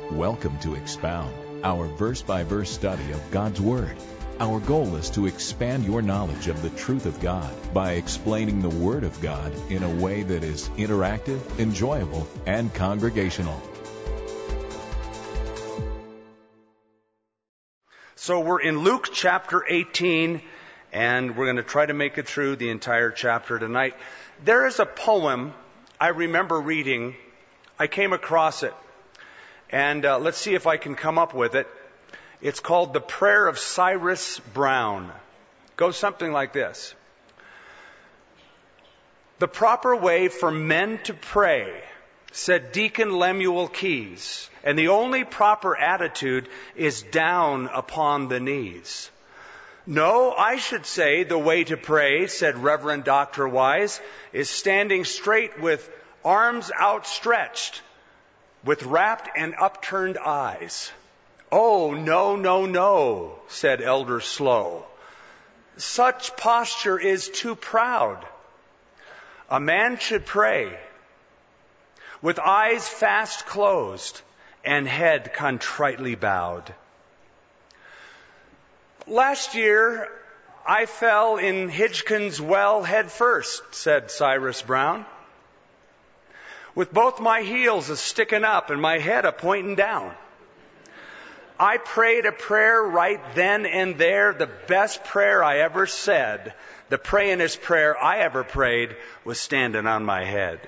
Welcome to Expound, our verse-by-verse study of God's Word. Our goal is to expand your knowledge of the truth of God by explaining the Word of God in a way that is interactive, enjoyable, and congregational. So we're in Luke chapter 18, and we're going to try to make it through the entire chapter tonight. There is a poem I remember reading. I came across it. And let's see if I can come up with it. It's called The Prayer of Cyrus Brown. It goes something like this. The proper way for men to pray, said Deacon Lemuel Keyes, and the only proper attitude is down upon the knees. No, I should say the way to pray, said Reverend Dr. Wise, is standing straight with arms outstretched, with rapt and upturned eyes. Oh, no, no, no, said Elder Slow. Such posture is too proud. A man should pray with eyes fast closed and head contritely bowed. Last year, I fell in Hitchkin's well head first, said Cyrus Brown, with both my heels a-sticking up and my head a-pointing down. I prayed a prayer right then and there, the best prayer I ever said. The prayingest prayer I ever prayed was standing on my head.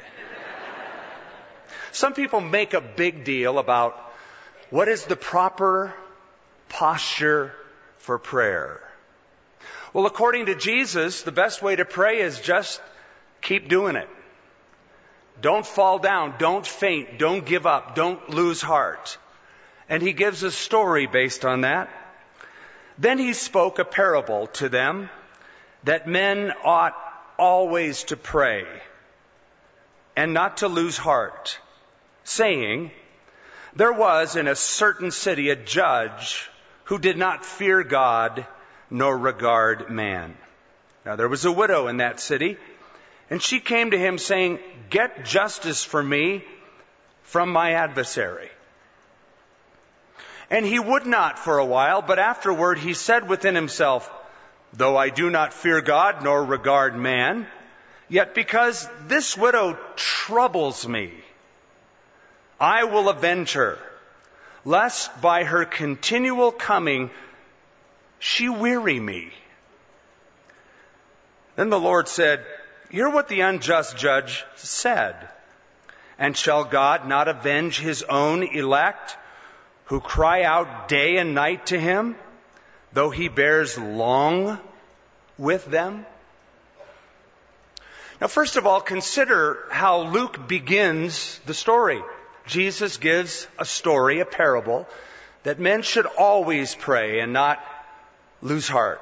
Some people make a big deal about what is the proper posture for prayer. Well, according to Jesus, the best way to pray is just keep doing it. Don't fall down, don't faint, don't give up, don't lose heart. And he gives a story based on that. Then he spoke a parable to them that men ought always to pray and not to lose heart, saying, there was in a certain city a judge who did not fear God nor regard man. Now there was a widow in that city, and she came to him saying, get justice for me from my adversary. And he would not for a while, but afterward he said within himself, though I do not fear God nor regard man, yet because this widow troubles me, I will avenge her, lest by her continual coming she weary me. Then the Lord said, hear what the unjust judge said. And shall God not avenge his own elect, who cry out day and night to him, though he bears long with them? Now, first of all, consider how Luke begins the story. Jesus gives a story, a parable, that men should always pray and not lose heart.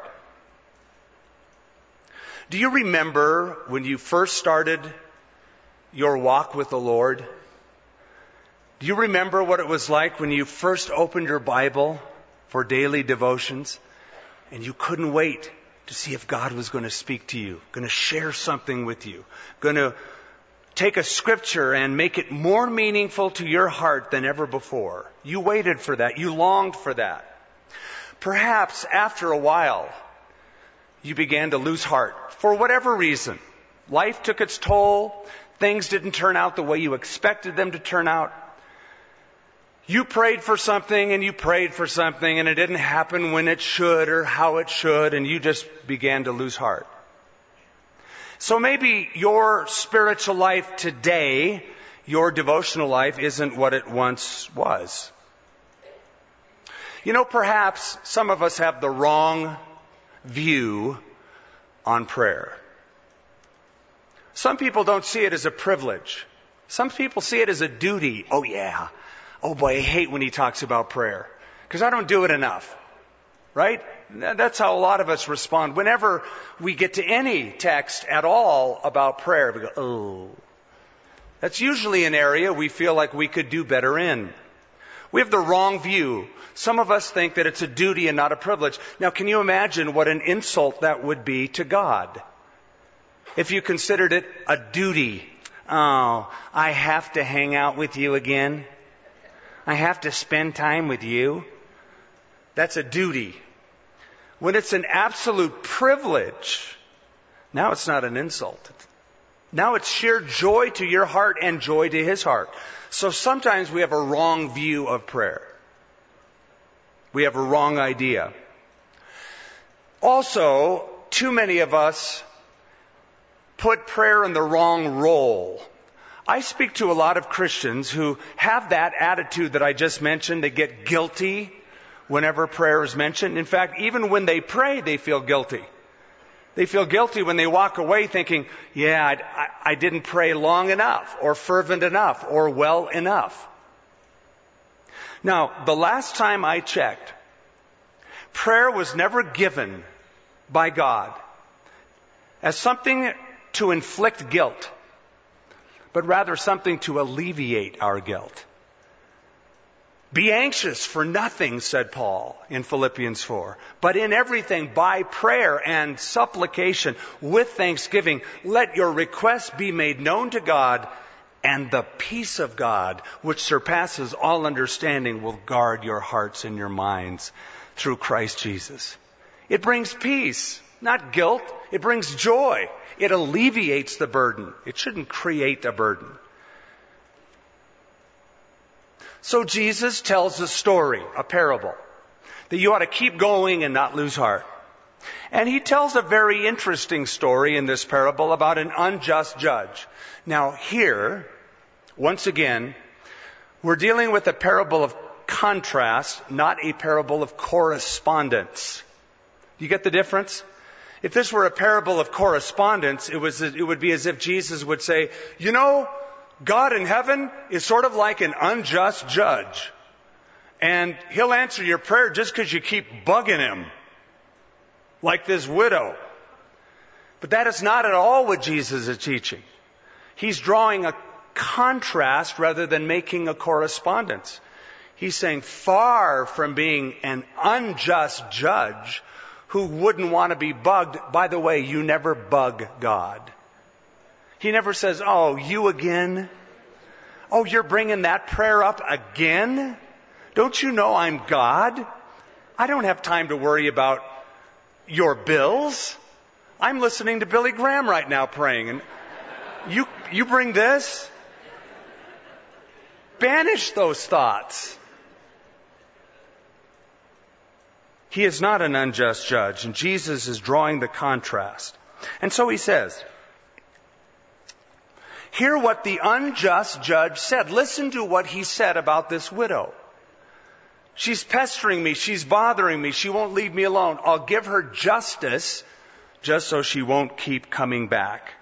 Do you remember when you first started your walk with the Lord? Do you remember what it was like when you first opened your Bible for daily devotions and you couldn't wait to see if God was going to speak to you, going to share something with you, going to take a scripture and make it more meaningful to your heart than ever before? You waited for that. You longed for that. Perhaps after a while, you began to lose heart for whatever reason. Life took its toll. Things didn't turn out the way you expected them to turn out. You prayed for something and you prayed for something and it didn't happen when it should or how it should, and you just began to lose heart. So maybe your spiritual life today, your devotional life, isn't what it once was. You know, perhaps some of us have the wrong view on prayer. Some people don't see it as a privilege. Some people see it as a duty. Oh yeah. Oh boy, I hate when he talks about prayer because I don't do it enough. Right? That's how a lot of us respond. Whenever we get to any text at all about prayer, we go, oh. That's usually an area we feel like we could do better in. We have the wrong view. Some of us think that it's a duty and not a privilege. Now, can you imagine what an insult that would be to God if you considered it a duty? Oh, I have to hang out with you again? I have to spend time with you. That's a duty. When it's an absolute privilege, now it's not an insult. Now it's sheer joy to your heart and joy to his heart. So sometimes we have a wrong view of prayer. We have a wrong idea. Also, too many of us put prayer in the wrong role. I speak to a lot of Christians who have that attitude that I just mentioned. They get guilty whenever prayer is mentioned. In fact, even when they pray, they feel guilty. They feel guilty when they walk away thinking, I didn't pray long enough, or fervent enough, or well enough. Now, the last time I checked, prayer was never given by God as something to inflict guilt, but rather something to alleviate our guilt. Be anxious for nothing, said Paul in Philippians 4, but in everything by prayer and supplication with thanksgiving, let your requests be made known to God, and the peace of God, which surpasses all understanding, will guard your hearts and your minds through Christ Jesus. It brings peace, not guilt. It brings joy. It alleviates the burden. It shouldn't create a burden. So Jesus tells a story, a parable, that you ought to keep going and not lose heart. And he tells a very interesting story in this parable about an unjust judge. Now here, once again, we're dealing with a parable of contrast, not a parable of correspondence. You get the difference? If this were a parable of correspondence, it would be as if Jesus would say, God in heaven is sort of like an unjust judge. And he'll answer your prayer just because you keep bugging him. Like this widow. But that is not at all what Jesus is teaching. He's drawing a contrast rather than making a correspondence. He's saying far from being an unjust judge who wouldn't want to be bugged. By the way, you never bug God. He never says, oh, you again? Oh, you're bringing that prayer up again? Don't you know I'm God? I don't have time to worry about your bills. I'm listening to Billy Graham right now praying. And you bring this? Banish those thoughts. He is not an unjust judge, and Jesus is drawing the contrast. And so he says, hear what the unjust judge said. Listen to what he said about this widow. She's pestering me. She's bothering me. She won't leave me alone. I'll give her justice just so she won't keep coming back.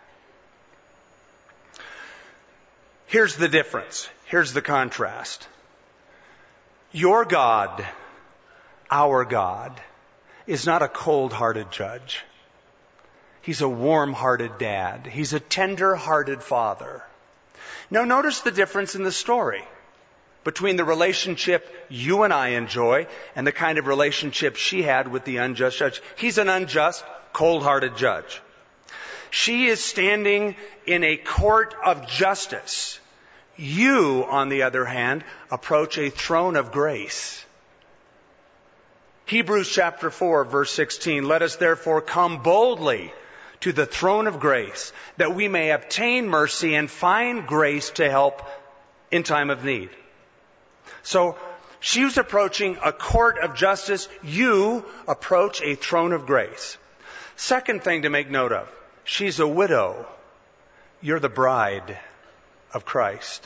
Here's the difference. Here's the contrast. Your God, our God, is not a cold-hearted judge. He's a warm-hearted dad. He's a tender-hearted father. Now notice the difference in the story between the relationship you and I enjoy and the kind of relationship she had with the unjust judge. He's an unjust, cold-hearted judge. She is standing in a court of justice. You, on the other hand, approach a throne of grace. Hebrews chapter 4, verse 16, let us therefore come boldly to the throne of grace, that we may obtain mercy and find grace to help in time of need. So, she was approaching a court of justice. You approach a throne of grace. Second thing to make note of, she's a widow. You're the bride of Christ.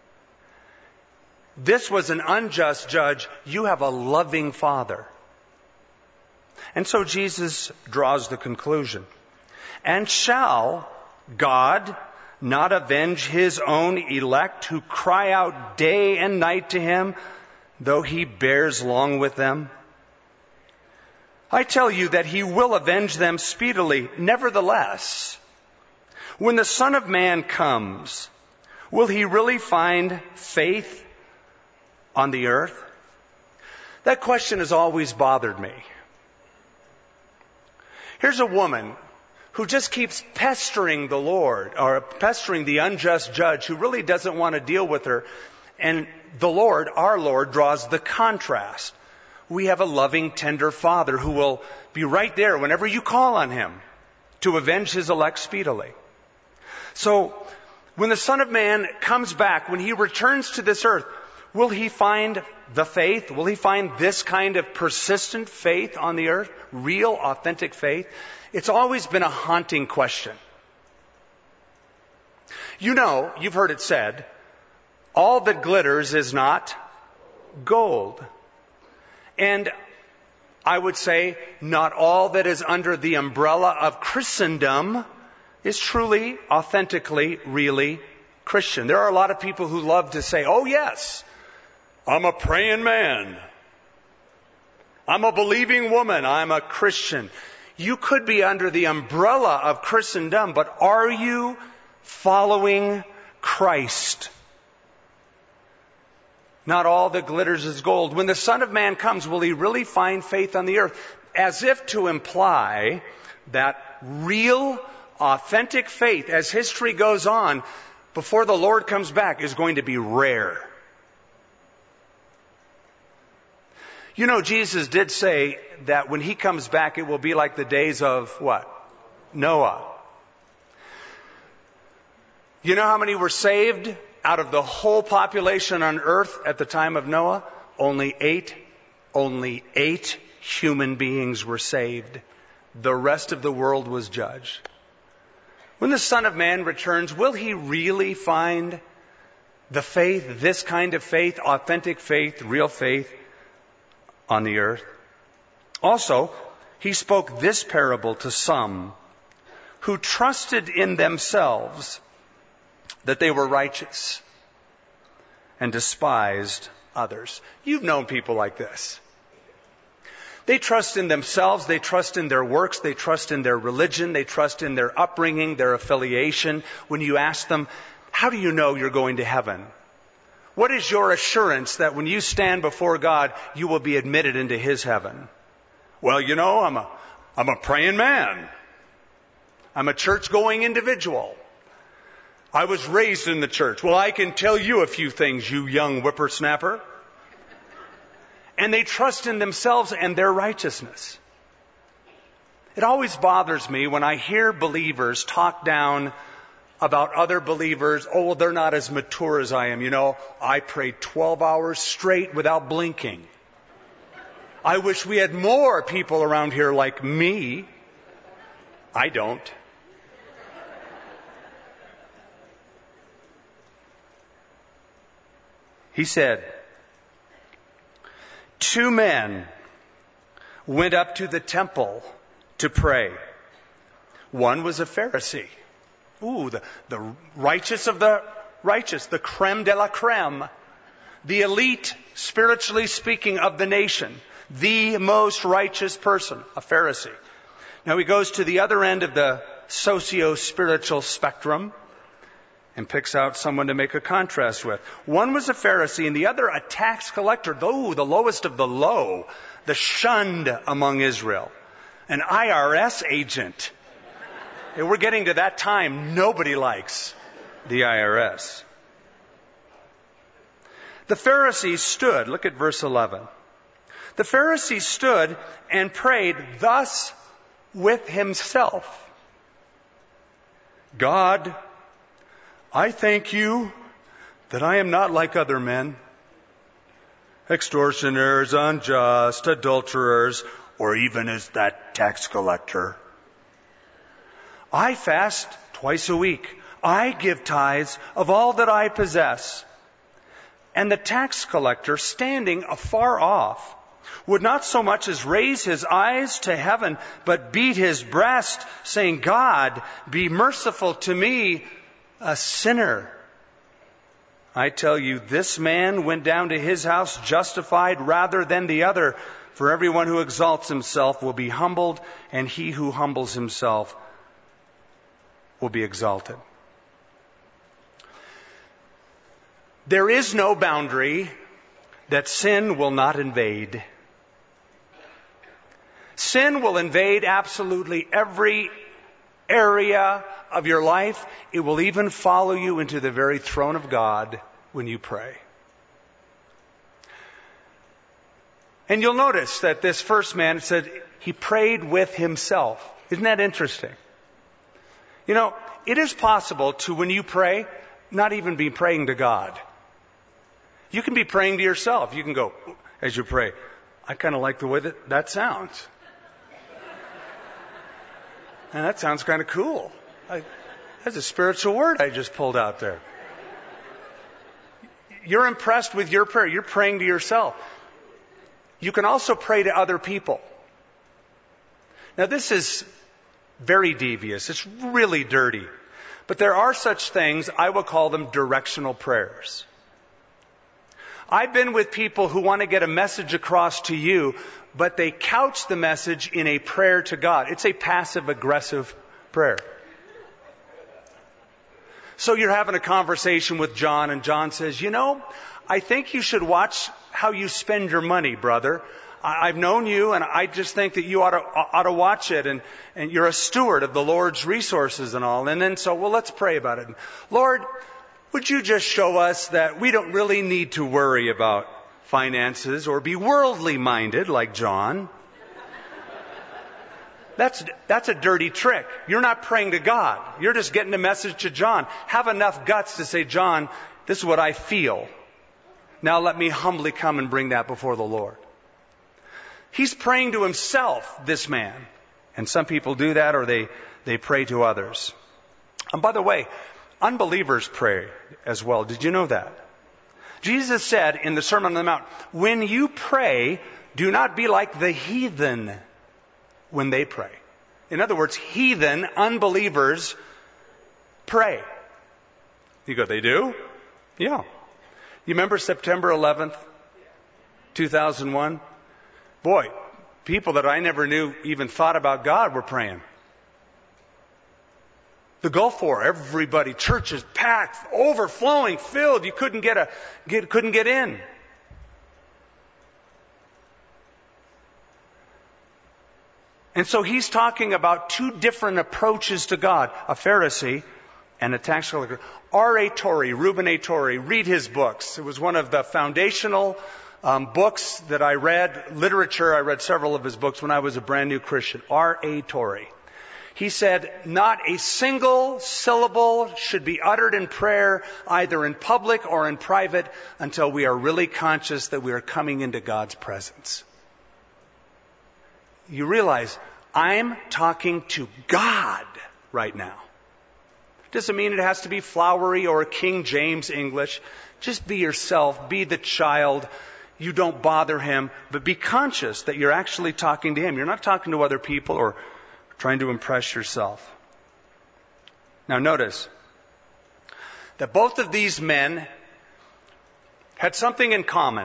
This was an unjust judge. You have a loving father. And so Jesus draws the conclusion. And shall God not avenge his own elect who cry out day and night to him, though he bears long with them? I tell you that he will avenge them speedily. Nevertheless, when the Son of Man comes, will he really find faith on the earth? That question has always bothered me. Here's a woman who just keeps pestering the Lord, or pestering the unjust judge who really doesn't want to deal with her. And the Lord, our Lord, draws the contrast. We have a loving, tender Father who will be right there whenever you call on Him to avenge His elect speedily. So, when the Son of Man comes back, when He returns to this earth, will He find the faith? Will He find this kind of persistent faith on the earth? Real, authentic faith? It's always been a haunting question. You know, you've heard it said, all that glitters is not gold. And I would say not all that is under the umbrella of Christendom is truly, authentically, really Christian. There are a lot of people who love to say, oh yes, I'm a praying man. I'm a believing woman. I'm a Christian. You could be under the umbrella of Christendom, but are you following Christ? Not all that glitters is gold. When the Son of Man comes, will He really find faith on the earth? As if to imply that real, authentic faith, as history goes on, before the Lord comes back, is going to be rare. You know, Jesus did say that when He comes back, it will be like the days of what? Noah. You know how many were saved out of the whole population on earth at the time of Noah? Only eight human beings were saved. The rest of the world was judged. When the Son of Man returns, will He really find the faith, this kind of faith, authentic faith, real faith on the earth? Also, He spoke this parable to some who trusted in themselves that they were righteous and despised others. You've known people like this. They trust in themselves, they trust in their works, they trust in their religion, they trust in their upbringing, their affiliation. When you ask them, how do you know you're going to heaven? What is your assurance that when you stand before God, you will be admitted into His heaven? Well, you know, I'm a praying man. I'm a church-going individual. I was raised in the church. Well, I can tell you a few things, you young whippersnapper. And they trust in themselves and their righteousness. It always bothers me when I hear believers talk down about other believers. Oh, well, they're not as mature as I am. You know, I prayed 12 hours straight without blinking. I wish we had more people around here like me. I don't. He said, 2 men went up to the temple to pray. One was a Pharisee. The righteous of the righteous, the creme de la creme, the elite, spiritually speaking, of the nation, the most righteous person, a Pharisee. Now he goes to the other end of the socio-spiritual spectrum and picks out someone to make a contrast with. One was a Pharisee and the other a tax collector, though the lowest of the low, the shunned among Israel, an IRS agent. And we're getting to that time nobody likes the IRS. The Pharisee stood, look at verse 11. The Pharisee stood and prayed thus with himself. God, I thank you that I am not like other men, extortioners, unjust, adulterers, or even as that tax collector. I fast twice a week. I give tithes of all that I possess. And the tax collector, standing afar off, would not so much as raise his eyes to heaven, but beat his breast, saying, God, be merciful to me, a sinner. I tell you, this man went down to his house justified rather than the other. For everyone who exalts himself will be humbled, and he who humbles himself will be exalted. There is no boundary that sin will not invade. Sin will invade absolutely every area of your life. It will even follow you into the very throne of God when you pray. And you'll notice that this first man, it said he prayed with himself. Isn't that interesting? You know, it is possible to, when you pray, not even be praying to God. You can be praying to yourself. You can go, as you pray, I kind of like the way that sounds. And that sounds kind of cool. That's a spiritual word I just pulled out there. You're impressed with your prayer. You're praying to yourself. You can also pray to other people. Now, this is very devious. It's really dirty. But there are such things, I will call them directional prayers. I've been with people who want to get a message across to you, but they couch the message in a prayer to God. It's a passive-aggressive prayer. So you're having a conversation with John, and John says, you know, I think you should watch how you spend your money, brother. I've known you, and I just think that you ought to watch it, and you're a steward of the Lord's resources and all. And then let's pray about it. Lord, would you just show us that we don't really need to worry about finances or be worldly minded like John? That's a dirty trick. You're not praying to God. You're just getting a message to John. Have enough guts to say, John, this is what I feel. Now let me humbly come and bring that before the Lord. He's praying to himself, this man. And some people do that, or they pray to others. And by the way, unbelievers pray as well. Did you know that? Jesus said in the Sermon on the Mount, when you pray, do not be like the heathen when they pray. In other words, heathen, unbelievers pray. You go, they do? Yeah. You remember September 11th, 2001? Boy, people that I never knew even thought about God were praying. The Gulf War, everybody, churches packed, overflowing, filled. You couldn't get in. And so he's talking about two different approaches to God, a Pharisee and a tax collector. R.A. Torrey, Reuben A. Torrey, read his books. It was one of the foundational books that I read, literature. I read several of his books when I was a brand new Christian. R.A. Torrey. He said, not a single syllable should be uttered in prayer, either in public or in private, until we are really conscious that we are coming into God's presence. You realize, I'm talking to God right now. Doesn't mean it has to be flowery or King James English. Just be yourself. Be the child. You don't bother him, but be conscious that you're actually talking to him. You're not talking to other people or trying to impress yourself. Now notice that both of these men had something in common.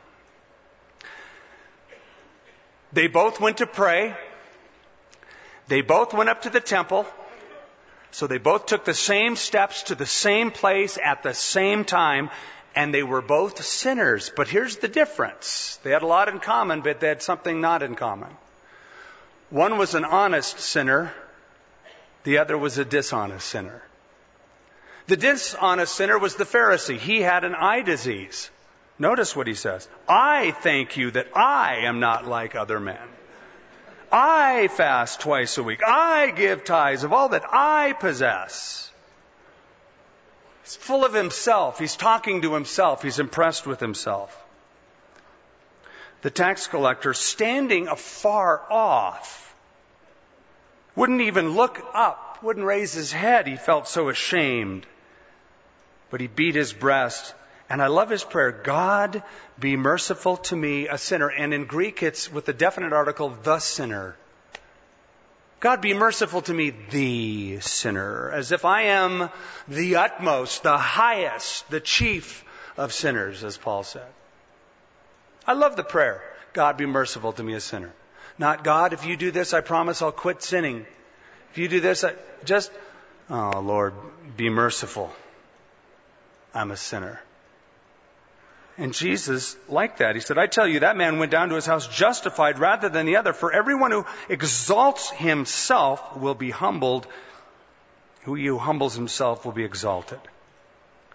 They both went to pray. They both went up to the temple. So they both took the same steps to the same place at the same time. And they were both sinners. But here's the difference. They had a lot in common, but they had something not in common. One was an honest sinner. The other was a dishonest sinner. The dishonest sinner was the Pharisee. He had an eye disease. Notice what he says. I thank you that I am not like other men. I fast twice a week. I give tithes of all that I possess. He's full of himself. He's talking to himself. He's impressed with himself. The tax collector, standing afar off, wouldn't even look up, wouldn't raise his head. He felt so ashamed. But he beat his breast. And I love his prayer, God, be merciful to me, a sinner. And in Greek, it's with a definite article, the sinner. God, be merciful to me, the sinner. As if I am the utmost, the highest, the chief of sinners, as Paul said. I love the prayer, God, be merciful to me, a sinner. Not, God, if you do this, I promise I'll quit sinning. If you do this, oh, Lord, be merciful. I'm a sinner. And Jesus liked that. He said, I tell you, that man went down to his house justified rather than the other. For everyone who exalts himself will be humbled. Who humbles himself will be exalted.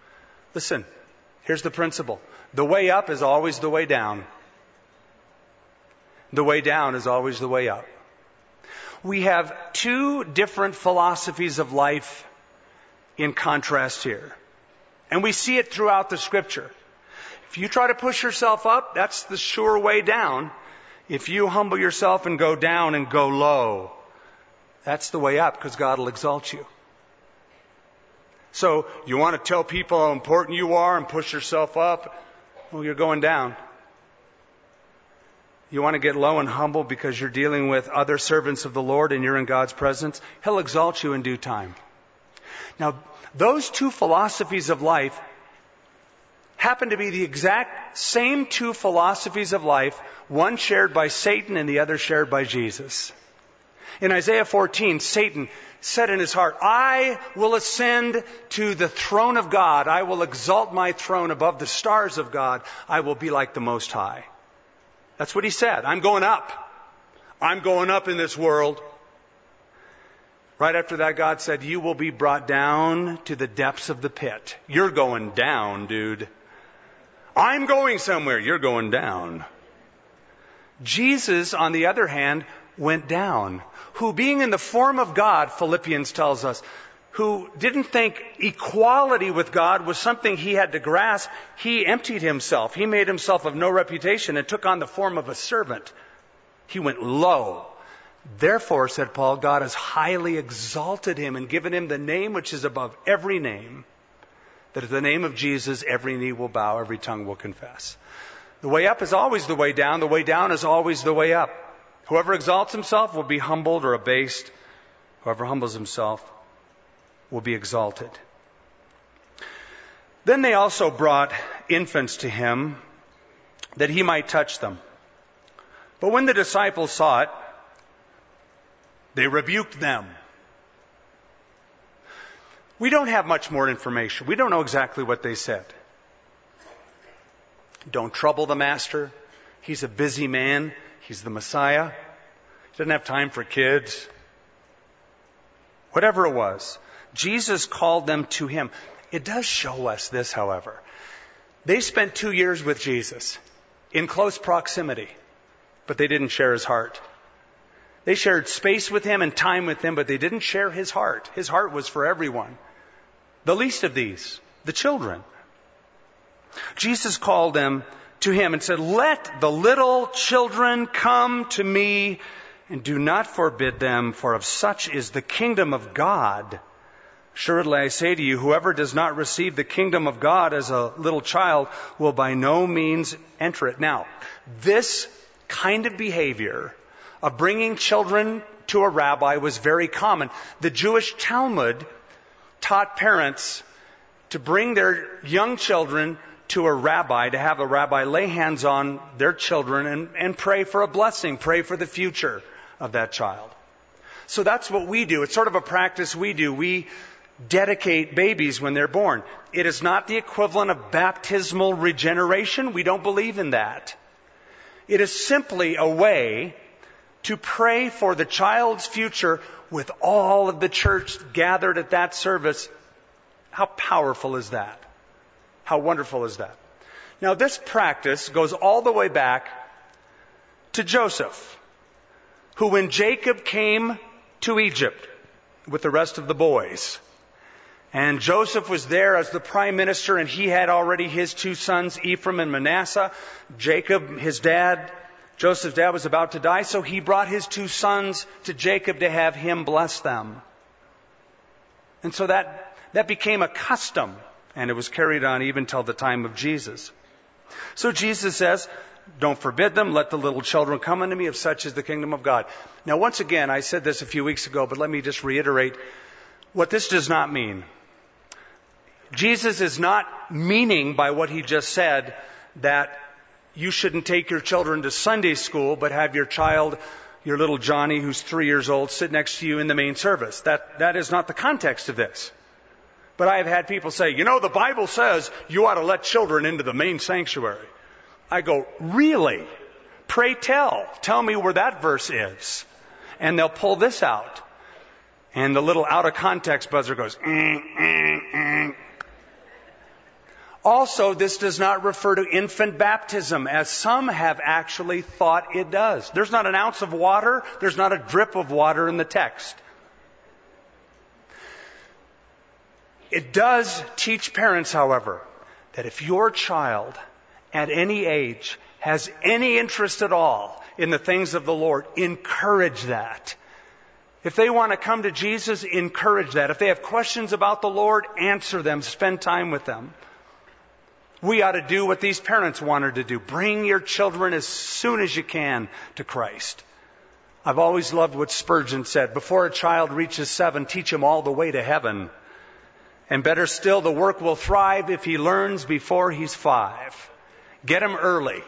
Listen, here's the principle. The way up is always the way down. The way down is always the way up. We have two different philosophies of life in contrast here. And we see it throughout the Scripture. If you try to push yourself up, that's the sure way down. If you humble yourself and go down and go low, that's the way up, because God will exalt you. So you want to tell people how important you are and push yourself up? Well, you're going down. You want to get low and humble because you're dealing with other servants of the Lord and you're in God's presence? He'll exalt you in due time. Now, those two philosophies of life happen to be the exact same two philosophies of life, one shared by Satan and the other shared by Jesus. In Isaiah 14, Satan said in his heart, I will ascend to the throne of God. I will exalt my throne above the stars of God. I will be like the Most High. That's what he said. I'm going up. I'm going up in this world. Right after that, God said, you will be brought down to the depths of the pit. You're going down, dude. I'm going somewhere. You're going down. Jesus, on the other hand, went down, who being in the form of God, Philippians tells us, who didn't think equality with God was something he had to grasp, he emptied himself. He made himself of no reputation and took on the form of a servant. He went low. Therefore, said Paul, God has highly exalted him and given him the name which is above every name, that at the name of Jesus every knee will bow, every tongue will confess. The way up is always the way down. The way down is always the way up. Whoever exalts himself will be humbled or abased. Whoever humbles himself will be exalted. Then they also brought infants to him that he might touch them. But when the disciples saw it, they rebuked them. We don't have much more information. We don't know exactly what they said. Don't trouble the master. He's a busy man. He's the Messiah. He doesn't have time for kids. Whatever it was, Jesus called them to him. It does show us this, however. They spent 2 years with Jesus in close proximity, but they didn't share his heart. They shared space with him and time with him, but they didn't share his heart. His heart was for everyone. The least of these, the children. Jesus called them to him and said, let the little children come to me and do not forbid them, for of such is the kingdom of God. Assuredly, I say to you, whoever does not receive the kingdom of God as a little child will by no means enter it. Now, this kind of behavior of bringing children to a rabbi was very common. The Jewish Talmud taught parents to bring their young children to a rabbi, to have a rabbi lay hands on their children and pray for a blessing, pray for the future of that child. So that's what we do. It's sort of a practice we do. We dedicate babies when they're born. It is not the equivalent of baptismal regeneration. We don't believe in that. It is simply a way to pray for the child's future with all of the church gathered at that service. How powerful is that? How wonderful is that? Now, this practice goes all the way back to Joseph, who when Jacob came to Egypt with the rest of the boys, and Joseph was there as the prime minister, and he had already his 2 sons, Ephraim and Manasseh. Jacob, his dad, Joseph's dad, was about to die, so he brought his 2 sons to Jacob to have him bless them. And so that became a custom, and it was carried on even till the time of Jesus. So Jesus says, don't forbid them, let the little children come unto me, if such is the kingdom of God. Now, once again, I said this a few weeks ago, but let me just reiterate what this does not mean. Jesus is not meaning by what he just said that you shouldn't take your children to Sunday school, but have your child, your little Johnny, who's 3 years old, sit next to you in the main service. That is not the context of this. But I have had people say, the Bible says you ought to let children into the main sanctuary. I go, really? Pray tell. Tell me where that verse is. And they'll pull this out. And the little out of context buzzer goes, Also, this does not refer to infant baptism, as some have actually thought it does. There's not an ounce of water, there's not a drip of water in the text. It does teach parents, however, that if your child at any age has any interest at all in the things of the Lord, encourage that. If they want to come to Jesus, encourage that. If they have questions about the Lord, answer them, spend time with them. We ought to do what these parents wanted to do. Bring your children as soon as you can to Christ. I've always loved what Spurgeon said. Before a child reaches 7, teach him all the way to heaven. And better still, the work will thrive if he learns before he's 5. Get him early.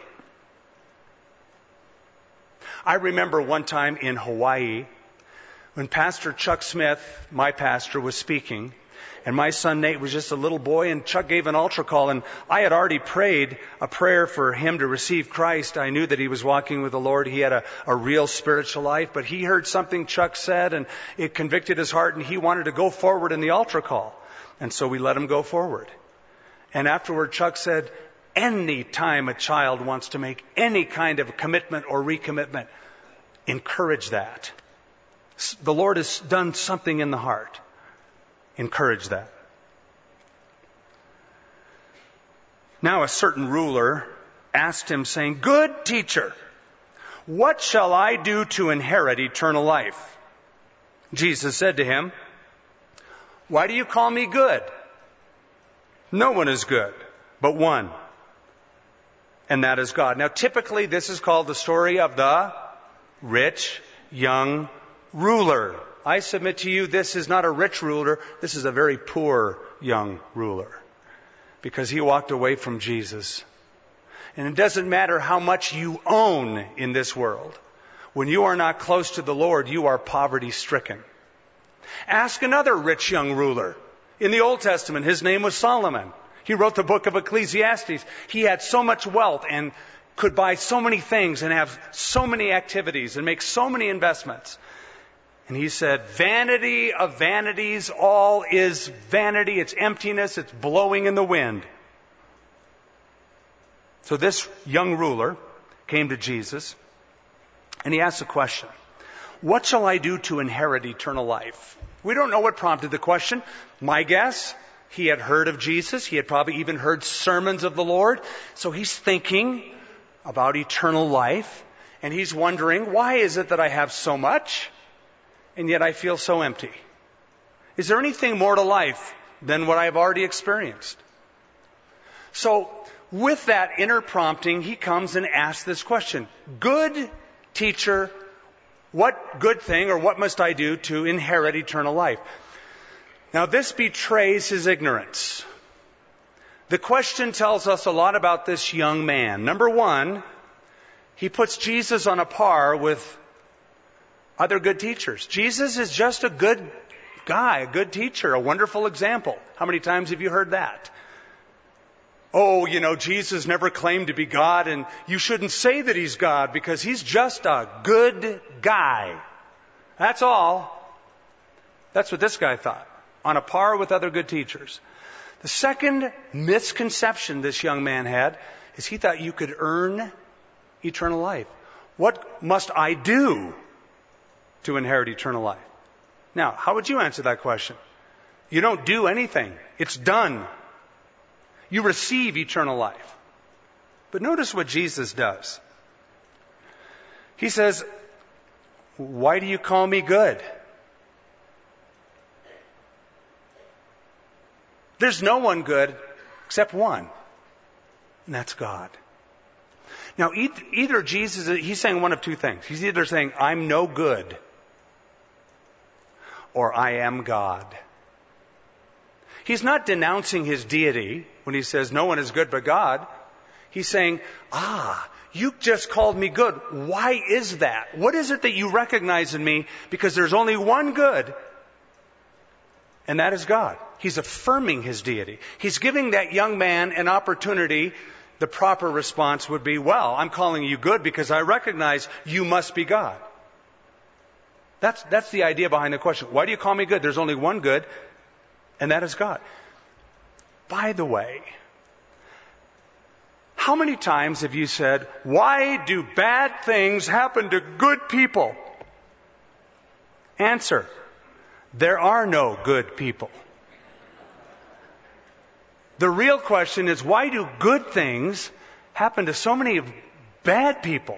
I remember one time in Hawaii when Pastor Chuck Smith, my pastor, was speaking. And my son Nate was just a little boy, and Chuck gave an altar call, and I had already prayed a prayer for him to receive Christ. I knew that he was walking with the Lord. He had a real spiritual life, but he heard something Chuck said, and it convicted his heart, and he wanted to go forward in the altar call. And so we let him go forward. And afterward, Chuck said, any time a child wants to make any kind of commitment or recommitment, encourage that. The Lord has done something in the heart. Encourage that. Now a certain ruler asked him, saying, "Good teacher, what shall I do to inherit eternal life?" Jesus said to him, "Why do you call me good? No one is good but one, and that is God." Now typically this is called the story of the rich young ruler. I submit to you, this is not a rich ruler. This is a very poor young ruler, because he walked away from Jesus. And it doesn't matter how much you own in this world. When you are not close to the Lord, you are poverty-stricken. Ask another rich young ruler. In the Old Testament, his name was Solomon. He wrote the book of Ecclesiastes. He had so much wealth and could buy so many things and have so many activities and make so many investments. And he said, "Vanity of vanities, all is vanity. It's emptiness. It's blowing in the wind." So this young ruler came to Jesus and he asked the question, "What shall I do to inherit eternal life?" We don't know what prompted the question. My guess, he had heard of Jesus. He had probably even heard sermons of the Lord. So he's thinking about eternal life. And he's wondering, why is it that I have so much and yet I feel so empty? Is there anything more to life than what I've already experienced? So with that inner prompting, he comes and asks this question. "Good teacher, what good thing or what must I do to inherit eternal life?" Now this betrays his ignorance. The question tells us a lot about this young man. Number one, he puts Jesus on a par with other good teachers. Jesus is just a good guy, a good teacher, a wonderful example. How many times have you heard that? Oh, Jesus never claimed to be God, and you shouldn't say that he's God because he's just a good guy. That's all. That's what this guy thought, on a par with other good teachers. The second misconception this young man had is he thought you could earn eternal life. What must I do to inherit eternal life? Now, how would you answer that question? You don't do anything. It's done. You receive eternal life. But notice what Jesus does. He says, "Why do you call me good?" There's no one good except one, and that's God. Now, either Jesus, he's saying one of two things. He's either saying, "I'm no good," or "I am God." He's not denouncing his deity when he says no one is good but God. He's saying, you just called me good. Why is that? What is it that you recognize in me? Because there's only one good, and that is God. He's affirming his deity. He's giving that young man an opportunity. The proper response would be, "Well, I'm calling you good because I recognize you must be God." That's the idea behind the question. Why do you call me good? There's only one good, and that is God. By the way, How many times have you said, why do bad things happen to good people? Answer, there are no good people. The real question is, why do good things happen to so many bad people?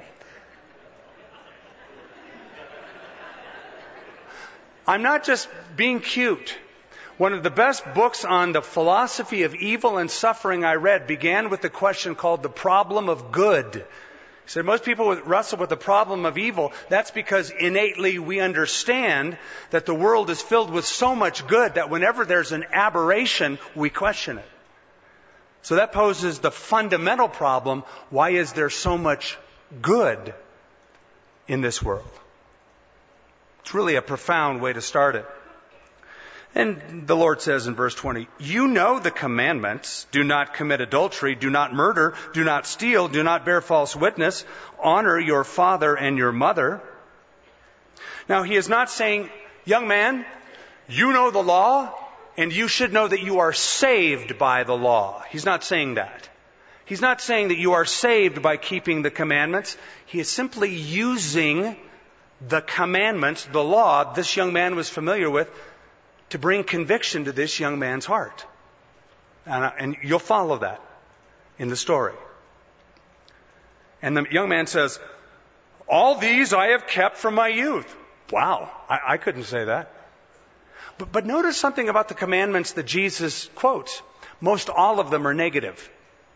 I'm not just being cute. One of the best books on the philosophy of evil and suffering I read began with the question called The Problem of Good. He said most people wrestle with the problem of evil. That's because innately we understand that the world is filled with so much good that whenever there's an aberration, we question it. So that poses the fundamental problem, why is there so much good in this world? It's really a profound way to start it. And the Lord says in verse 20, you know the commandments. Do not commit adultery. Do not murder. Do not steal. Do not bear false witness. Honor your father and your mother. Now, he is not saying, young man, you know the law, and you should know that you are saved by the law. He's not saying that. He's not saying that you are saved by keeping the commandments. He is simply using the commandments, the law this young man was familiar with, to bring conviction to this young man's heart. And you'll follow that in the story. And the young man says, all these I have kept from my youth. Wow, I couldn't say that. But notice something about the commandments that Jesus quotes. Most all of them are negative.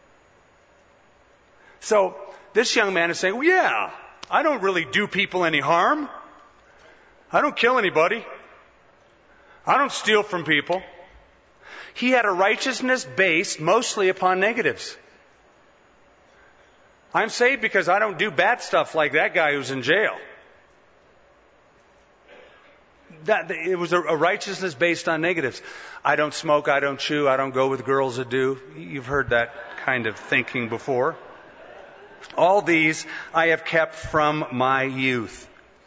So this young man is saying, well, yeah, I don't really do people any harm. I don't kill anybody. I don't steal from people. He had a righteousness based mostly upon negatives. I'm saved because I don't do bad stuff like that guy who's in jail. It was a righteousness based on negatives. I don't smoke, I don't chew, I don't go with girls that do. You've heard that kind of thinking before. All these I have kept from my youth.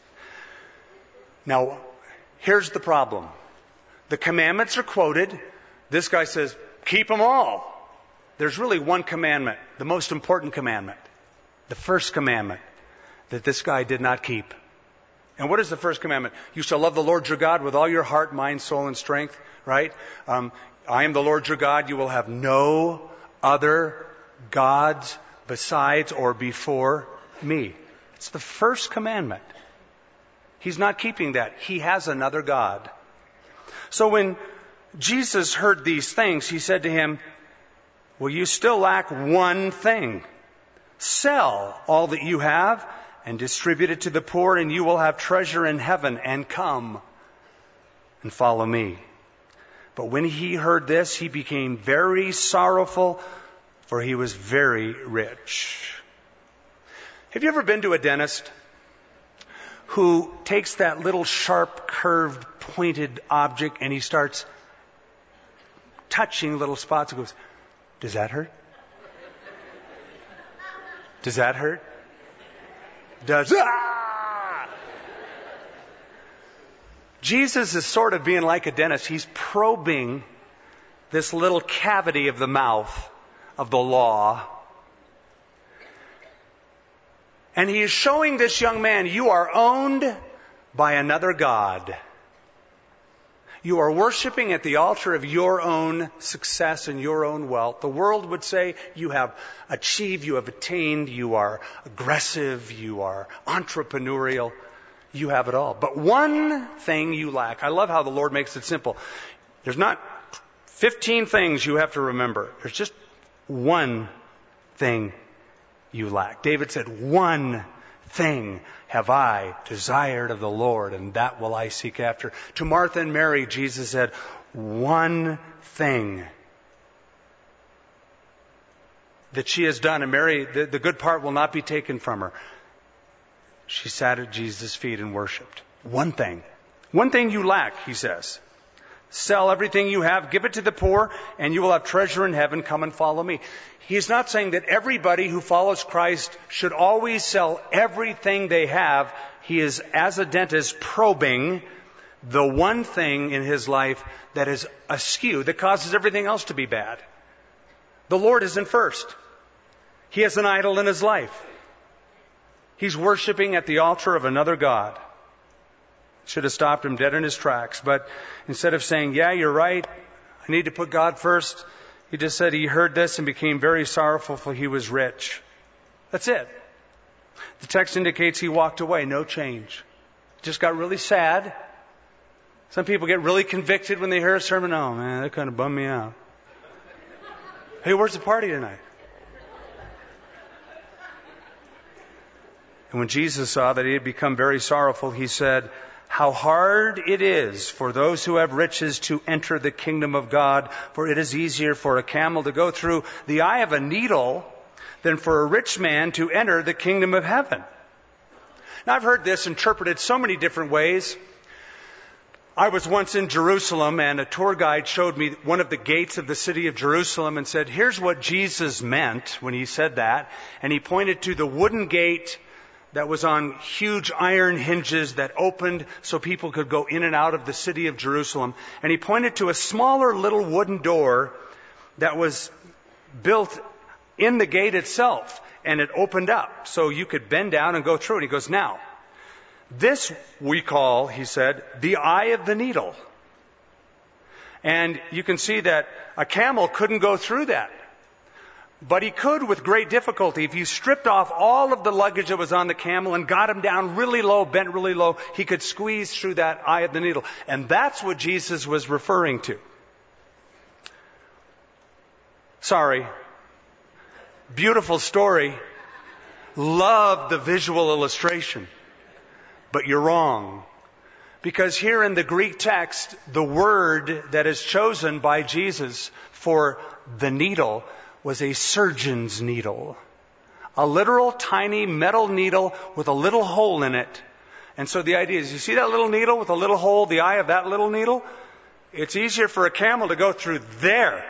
Now, here's the problem. The commandments are quoted. This guy says, keep them all. There's really one commandment, the most important commandment, the first commandment that this guy did not keep. And what is the first commandment? You shall love the Lord your God with all your heart, mind, soul, and strength, right? I am the Lord your God. You will have no other gods besides or before me. It's the first commandment. He's not keeping that. He has another God. So when Jesus heard these things, he said to him, well, you still lack one thing. Sell all that you have and distribute it to the poor, and you will have treasure in heaven, and come and follow me. But when he heard this, he became very sorrowful, for he was very rich. Have you ever been to a dentist who takes that little sharp, curved, pointed object and he starts touching little spots and goes, does that hurt? Does that hurt? Jesus is sort of being like a dentist. He's probing this little cavity of the mouth of the law. And he is showing this young man, you are owned by another God. You are worshiping at the altar of your own success and your own wealth. The world would say you have achieved, you have attained, you are aggressive, you are entrepreneurial. You have it all. But one thing you lack. I love how the Lord makes it simple. There's not 15 things you have to remember. There's just one thing you lack. David said, one thing have I desired of the Lord, and that will I seek after. To Martha and Mary, Jesus said, one thing that she has done, and Mary, the good part will not be taken from her. She sat at Jesus' feet and worshiped. One thing. One thing you lack, he says. Sell everything you have, give it to the poor, and you will have treasure in heaven. Come and follow me. He's not saying that everybody who follows Christ should always sell everything they have. He is, as a dentist, probing the one thing in his life that is askew, that causes everything else to be bad. The Lord isn't first. He has an idol in his life. He's worshiping at the altar of another god. Should have stopped him dead in his tracks. But instead of saying, yeah, you're right, I need to put God first, he just said he heard this and became very sorrowful, for he was rich. That's it. The text indicates he walked away, no change. Just got really sad. Some people get really convicted when they hear a sermon. Oh man, that kind of bummed me out. Hey, where's the party tonight? And when Jesus saw that he had become very sorrowful, he said, how hard it is for those who have riches to enter the kingdom of God, for it is easier for a camel to go through the eye of a needle than for a rich man to enter the kingdom of heaven. Now, I've heard this interpreted so many different ways. I was once in Jerusalem, and a tour guide showed me one of the gates of the city of Jerusalem and said, here's what Jesus meant when he said that. And he pointed to the wooden gate that was on huge iron hinges that opened so people could go in and out of the city of Jerusalem. And he pointed to a smaller little wooden door that was built in the gate itself. And it opened up so you could bend down and go through it. He goes, now, this we call, he said, the eye of the needle. And you can see that a camel couldn't go through that. But he could with great difficulty. If you stripped off all of the luggage that was on the camel and got him down really low, bent really low, he could squeeze through that eye of the needle. And that's what Jesus was referring to. Sorry. Beautiful story. Love the visual illustration. But you're wrong. Because here in the Greek text, the word that is chosen by Jesus for the needle was a surgeon's needle. A literal tiny metal needle with a little hole in it. And so the idea is, you see that little needle with a little hole, the eye of that little needle? It's easier for a camel to go through there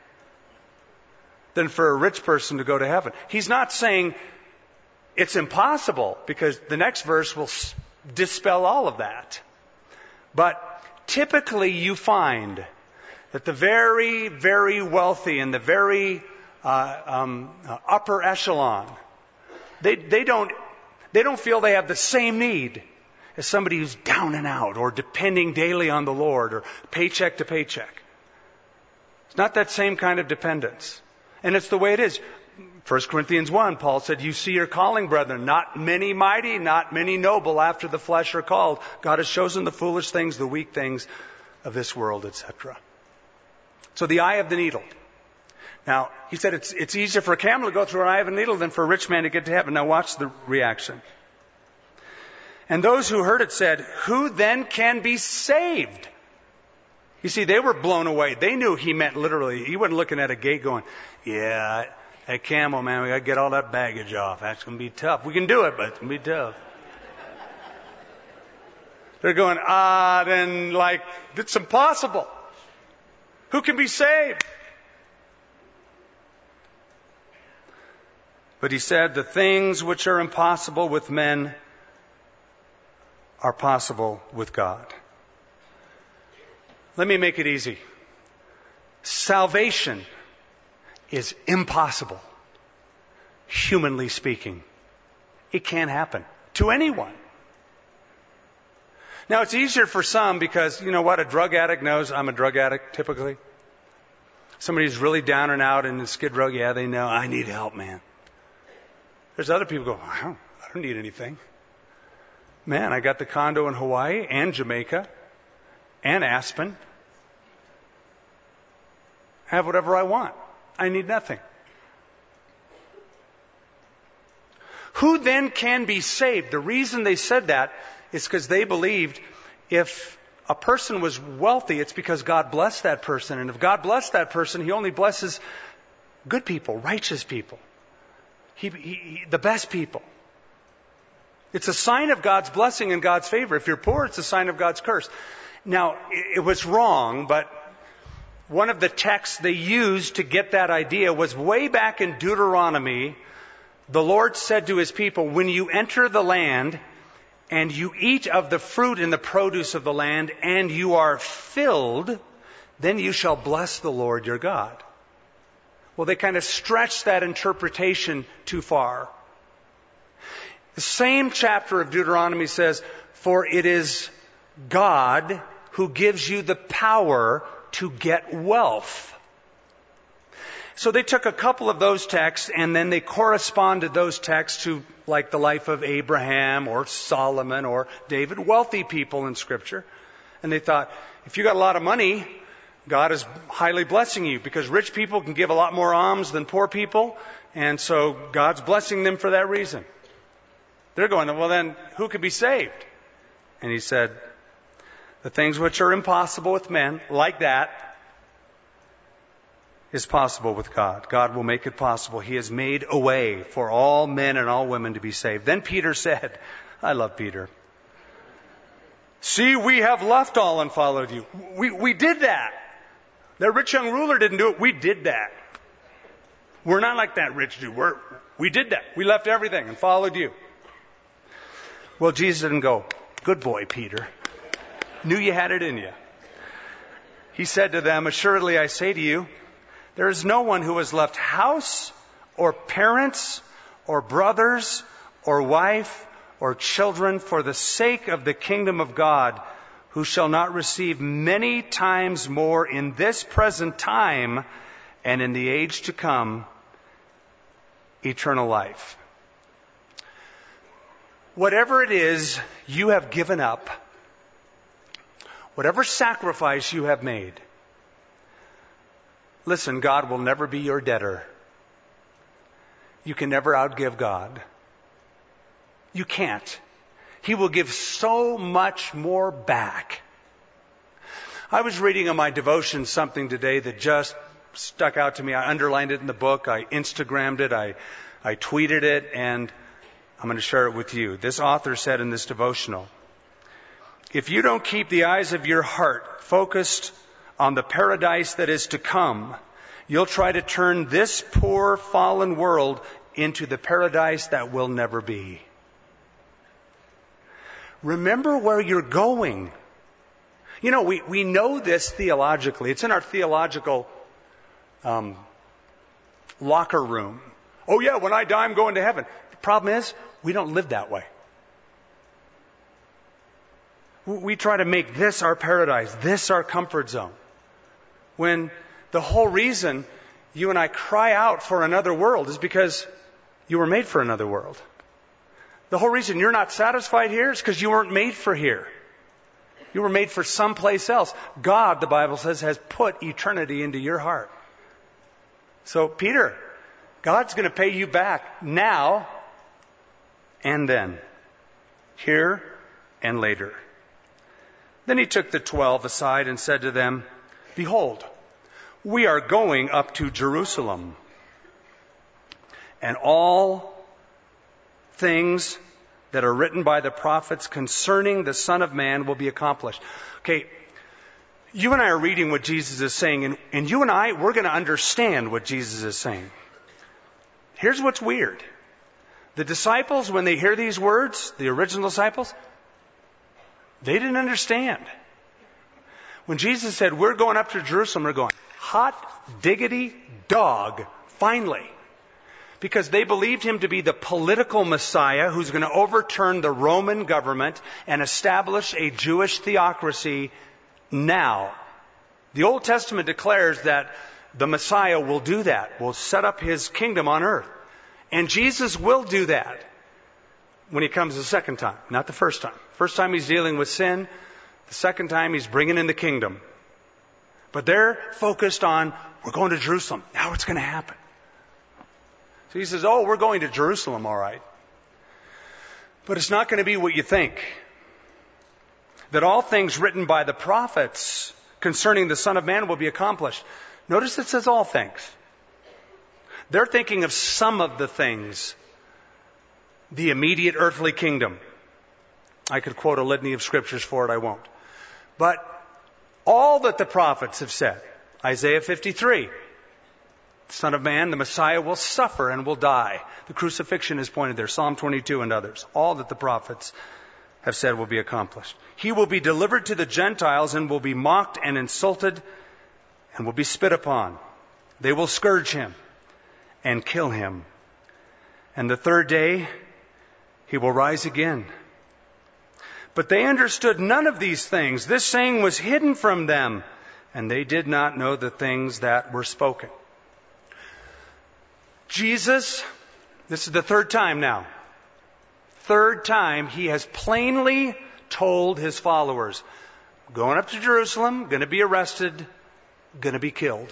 than for a rich person to go to heaven. He's not saying it's impossible, because the next verse will dispel all of that. But typically you find that the very, very wealthy and the very upper echelon, they don't feel they have the same need as somebody who's down and out or depending daily on the Lord or paycheck to paycheck. It's not that same kind of dependence. And it's the way it is. 1 Corinthians 1, Paul said, you see your calling, brethren. Not many mighty, not many noble after the flesh are called. God has chosen the foolish things, the weak things of this world, etc. So the eye of the needle. Now, he said it's easier for a camel to go through an eye of a needle than for a rich man to get to heaven. Now watch the reaction. And those who heard it said, who then can be saved? You see, they were blown away. They knew he meant literally. He wasn't looking at a gate going, yeah, that camel, man, we got to get all that baggage off. That's going to be tough. We can do it, but it's going to be tough. They're going, then like, it's impossible. Who can be saved? But he said, the things which are impossible with men are possible with God. Let me make it easy. Salvation is impossible, humanly speaking. It can't happen to anyone. Now, it's easier for some because, you know what, a drug addict knows. I'm a drug addict, typically. Somebody who's really down and out in the skid row, yeah, they know, I need help, man. There's other people who go, I don't need anything. Man, I got the condo in Hawaii and Jamaica and Aspen. I have whatever I want. I need nothing. Who then can be saved? The reason they said that is because they believed if a person was wealthy, it's because God blessed that person. And if God blessed that person, He only blesses good people, righteous people. The best people. It's a sign of God's blessing and God's favor. If you're poor, it's a sign of God's curse. Now, it was wrong, but one of the texts they used to get that idea was way back in Deuteronomy. The Lord said to His people, when you enter the land and you eat of the fruit and the produce of the land and you are filled, then you shall bless the Lord your God. Well, they kind of stretched that interpretation too far. The same chapter of Deuteronomy says, for it is God who gives you the power to get wealth. So they took a couple of those texts and then they corresponded those texts to like the life of Abraham or Solomon or David, wealthy people in Scripture. And they thought, if you got a lot of money, God is highly blessing you because rich people can give a lot more alms than poor people. And so God's blessing them for that reason. They're going, well then, who could be saved? And he said, the things which are impossible with men, like that, is possible with God. God will make it possible. He has made a way for all men and all women to be saved. Then Peter said, I love Peter. See, we have left all and followed you. We did that. The rich young ruler didn't do it. We did that. We're not like that rich dude. We did that. We left everything and followed you. Well, Jesus didn't go, good boy, Peter. Knew you had it in you. He said to them, assuredly I say to you, there is no one who has left house or parents or brothers or wife or children for the sake of the kingdom of God who shall not receive many times more in this present time and in the age to come eternal life. Whatever it is you have given up, whatever sacrifice you have made, listen, God will never be your debtor. You can never outgive God. You can't. He will give so much more back. I was reading in my devotion something today that just stuck out to me. I underlined it in the book. I Instagrammed it. I tweeted it, and I'm going to share it with you. This author said in this devotional, if you don't keep the eyes of your heart focused on the paradise that is to come, you'll try to turn this poor fallen world into the paradise that will never be. Remember where you're going. You know, we know this theologically. It's in our theological locker room. Oh yeah, when I die, I'm going to heaven. The problem is, we don't live that way. We try to make this our paradise, this our comfort zone. When the whole reason you and I cry out for another world is because you were made for another world. The whole reason you're not satisfied here is because you weren't made for here. You were made for someplace else. God, the Bible says, has put eternity into your heart. So, Peter, God's going to pay you back now and then, here and later. Then he took the 12 aside and said to them, behold, we are going up to Jerusalem, and all things that are written by the prophets concerning the Son of Man will be accomplished. Okay, you and I are reading what Jesus is saying, and you and I, we're going to understand what Jesus is saying. Here's what's weird. The disciples, when they hear these words, the original disciples, they didn't understand. When Jesus said, we're going up to Jerusalem, they're going, hot diggity dog, finally. Because they believed him to be the political Messiah who's going to overturn the Roman government and establish a Jewish theocracy now. The Old Testament declares that the Messiah will do that, will set up his kingdom on earth. And Jesus will do that when he comes the second time, not the first time. First time he's dealing with sin. The second time he's bringing in the kingdom. But they're focused on, we're going to Jerusalem. Now it's going to happen. So he says, oh, we're going to Jerusalem, all right. But it's not going to be what you think. That all things written by the prophets concerning the Son of Man will be accomplished. Notice it says all things. They're thinking of some of the things. The immediate earthly kingdom. I could quote a litany of scriptures for it, I won't. But all that the prophets have said. Isaiah 53. The Son of Man, the Messiah, will suffer and will die. The crucifixion is pointed there. Psalm 22 and others. All that the prophets have said will be accomplished. He will be delivered to the Gentiles and will be mocked and insulted and will be spit upon. They will scourge him and kill him. And the third day he will rise again. But they understood none of these things. This saying was hidden from them, and they did not know the things that were spoken. Jesus, this is the third time now. Third time he has plainly told his followers, going up to Jerusalem, going to be arrested, going to be killed.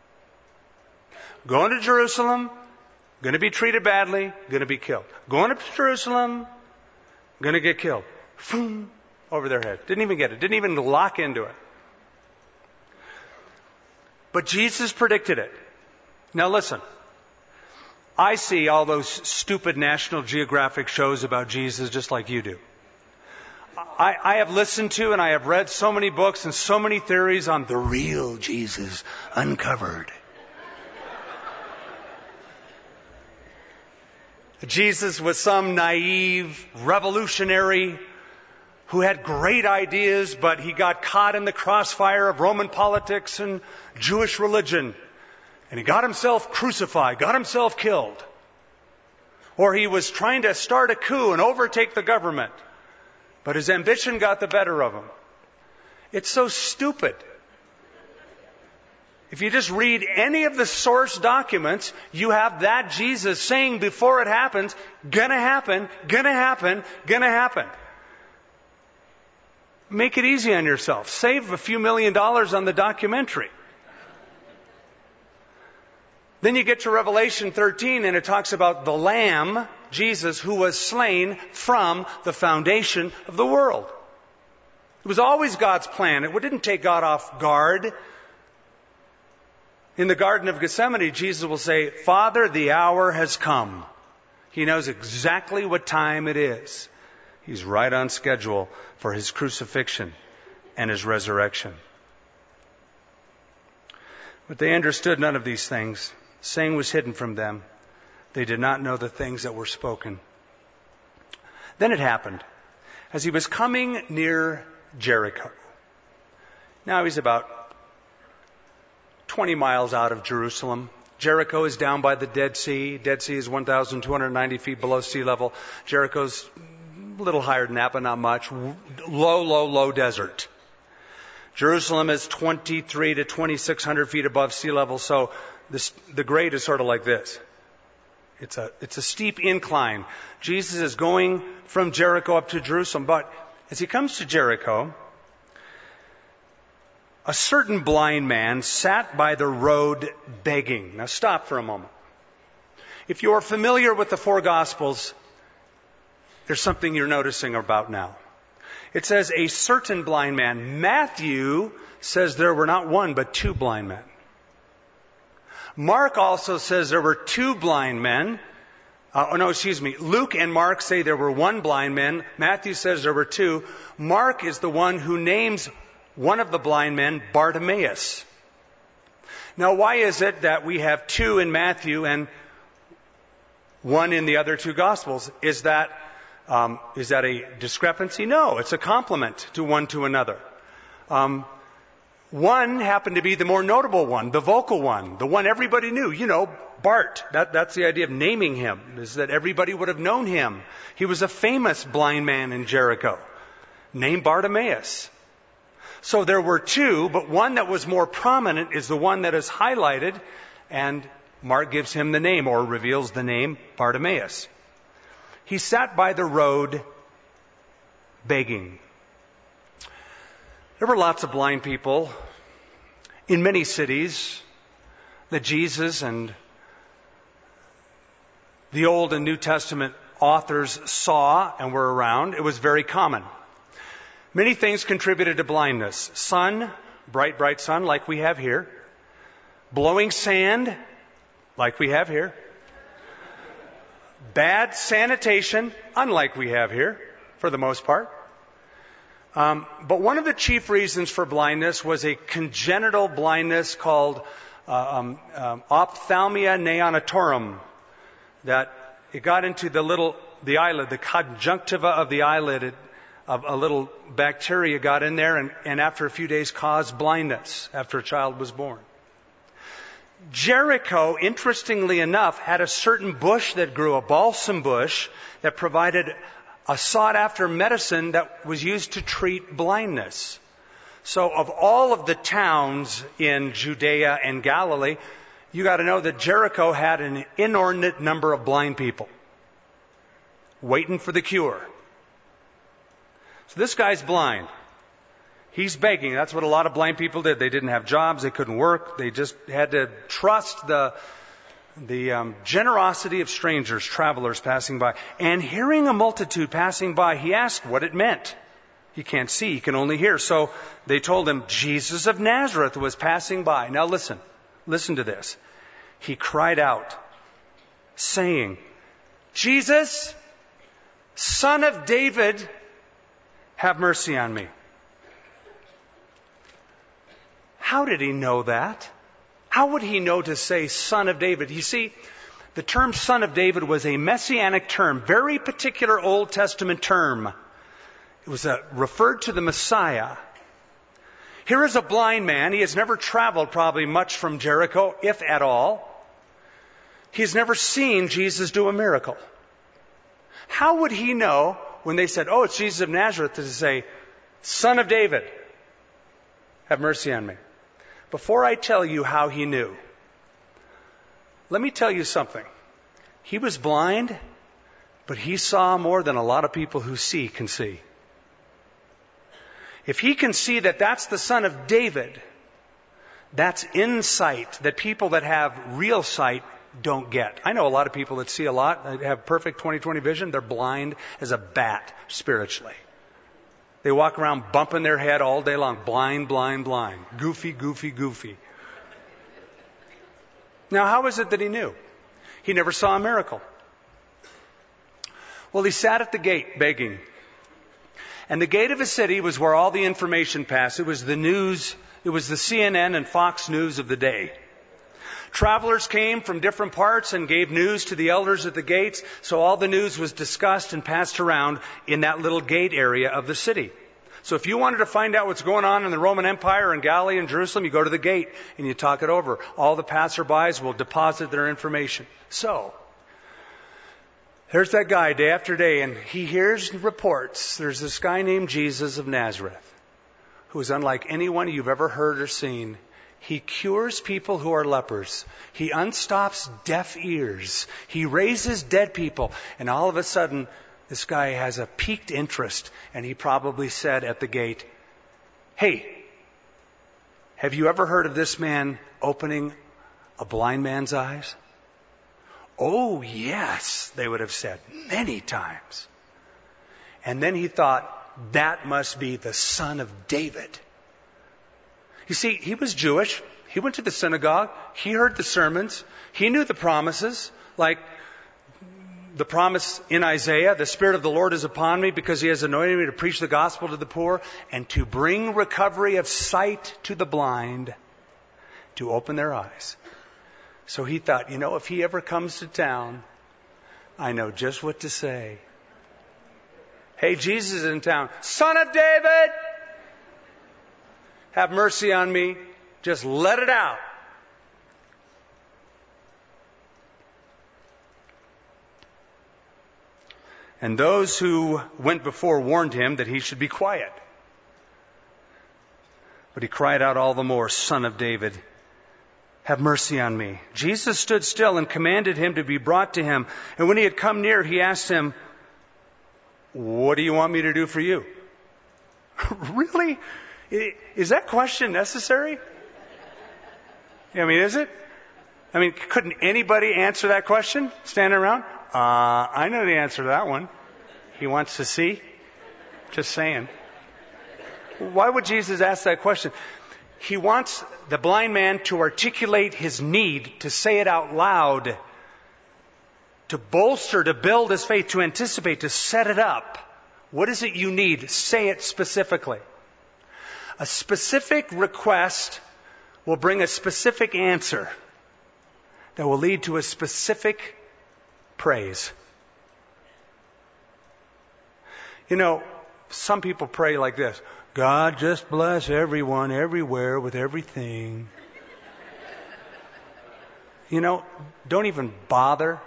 Going to Jerusalem, going to be treated badly, going to be killed. Going up to Jerusalem, going to get killed. Boom, over their head. Didn't even get it. Didn't even lock into it. But Jesus predicted it. Now listen. I see all those stupid National Geographic shows about Jesus just like you do. I have listened to and I have read so many books and so many theories on the real Jesus uncovered. Jesus was some naive revolutionary who had great ideas, but he got caught in the crossfire of Roman politics and Jewish religion. And he got himself crucified, got himself killed. Or he was trying to start a coup and overtake the government. But his ambition got the better of him. It's so stupid. If you just read any of the source documents, you have that Jesus saying before it happens, gonna happen, gonna happen, gonna happen. Make it easy on yourself. Save a few $1 million on the documentary. Then you get to Revelation 13 and it talks about the Lamb, Jesus, who was slain from the foundation of the world. It was always God's plan. It didn't take God off guard. In the Garden of Gethsemane, Jesus will say, Father, the hour has come. He knows exactly what time it is. He's right on schedule for his crucifixion and his resurrection. But they understood none of these things. Saying was hidden from them. They did not know the things that were spoken. Then it happened. As he was coming near Jericho. Now he's about 20 miles out of Jerusalem. Jericho is down by the Dead Sea. Dead Sea is 1,290 feet below sea level. Jericho's a little higher than that, but not much. Low desert. Jerusalem is 23 to 2,600 feet above sea level, so the grade is sort of like this. It's a steep incline. Jesus is going from Jericho up to Jerusalem, but as he comes to Jericho, a certain blind man sat by the road begging. Now stop for a moment. If you are familiar with the four Gospels, there's something you're noticing about now. It says a certain blind man. Matthew says there were not one, but two blind men. Mark also says there were two blind men. Luke and Mark say there were one blind man. Matthew says there were two. Mark is the one who names one of the blind men Bartimaeus. Now, why is it that we have two in Matthew and one in the other two Gospels? Is that a discrepancy? No, it's a compliment to one to another. One happened to be the more notable one, the vocal one, the one everybody knew. You know, Bart. That's the idea of naming him, is that everybody would have known him. He was a famous blind man in Jericho, named Bartimaeus. So there were two, but one that was more prominent is the one that is highlighted, and Mark gives him the name, or reveals the name, Bartimaeus. He sat by the road begging. There were lots of blind people in many cities that Jesus and the Old and New Testament authors saw and were around. It was very common. Many things contributed to blindness. Sun, bright sun like we have here. Blowing sand like we have here. Bad sanitation, unlike we have here, for the most part. But one of the chief reasons for blindness was a congenital blindness called ophthalmia neonatorum. That it got into the eyelid, the conjunctiva of the eyelid. A little bacteria got in there and after a few days caused blindness after a child was born. Jericho, interestingly enough, had a certain bush that grew, a balsam bush, that provided a sought-after medicine that was used to treat blindness. So of all of the towns in Judea and Galilee, you got to know that Jericho had an inordinate number of blind people waiting for the cure. So this guy's blind. He's begging. That's what a lot of blind people did. They didn't have jobs. They couldn't work. They just had to trust the generosity of strangers, travelers passing by. And hearing a multitude passing by, he asked what it meant. He can't see. He can only hear. So they told him Jesus of Nazareth was passing by. Now listen. Listen to this. He cried out, saying, Jesus, Son of David, have mercy on me. How did he know that? How would he know to say Son of David? You see, the term Son of David was a messianic term, very particular Old Testament term. It was referred to the Messiah. Here is a blind man. He has never traveled probably much from Jericho, if at all. He's never seen Jesus do a miracle. How would he know when they said, oh, it's Jesus of Nazareth, to say, Son of David, have mercy on me? Before I tell you how he knew, let me tell you something. He was blind, but he saw more than a lot of people who see can see. If he can see that that's the Son of David, that's insight that people that have real sight don't get. I know a lot of people that see a lot, that have perfect 20/20 vision. They're blind as a bat spiritually. They walk around bumping their head all day long. Blind, blind, blind. Goofy, goofy, goofy. Now, how is it that he knew? He never saw a miracle. Well, he sat at the gate begging. And the gate of a city was where all the information passed. It was the news. It was the CNN and Fox News of the day. Travelers came from different parts and gave news to the elders at the gates, so all the news was discussed and passed around in that little gate area of the city. So if you wanted to find out what's going on in the Roman Empire in Galilee and Jerusalem, you go to the gate and you talk it over. All the passerbys will deposit their information. So, there's that guy day after day, and he hears reports. There's this guy named Jesus of Nazareth, who is unlike anyone you've ever heard or seen. He cures people who are lepers. He unstops deaf ears. He raises dead people. And all of a sudden, this guy has a piqued interest. And he probably said at the gate, hey, have you ever heard of this man opening a blind man's eyes? Oh, yes, they would have said many times. And then he thought, that must be the Son of David. You see, he was Jewish. He went to the synagogue. He heard the sermons. He knew the promises, like the promise in Isaiah, the Spirit of the Lord is upon me because He has anointed me to preach the gospel to the poor and to bring recovery of sight to the blind, to open their eyes. So he thought, if he ever comes to town, I know just what to say. Hey, Jesus is in town. Son of David! Have mercy on me. Just let it out. And those who went before warned him that he should be quiet. But he cried out all the more, Son of David, have mercy on me. Jesus stood still and commanded him to be brought to him. And when he had come near, he asked him, what do you want me to do for you? Really? Is that question necessary? Is it? Couldn't anybody answer that question standing around? I know the answer to that one. He wants to see. Just saying. Why would Jesus ask that question? He wants the blind man to articulate his need, to say it out loud, to bolster, to build his faith, to anticipate, to set it up. What is it you need? Say it specifically. A specific request will bring a specific answer that will lead to a specific praise. Some people pray like this. God, just bless everyone, everywhere, with everything. Don't even bother.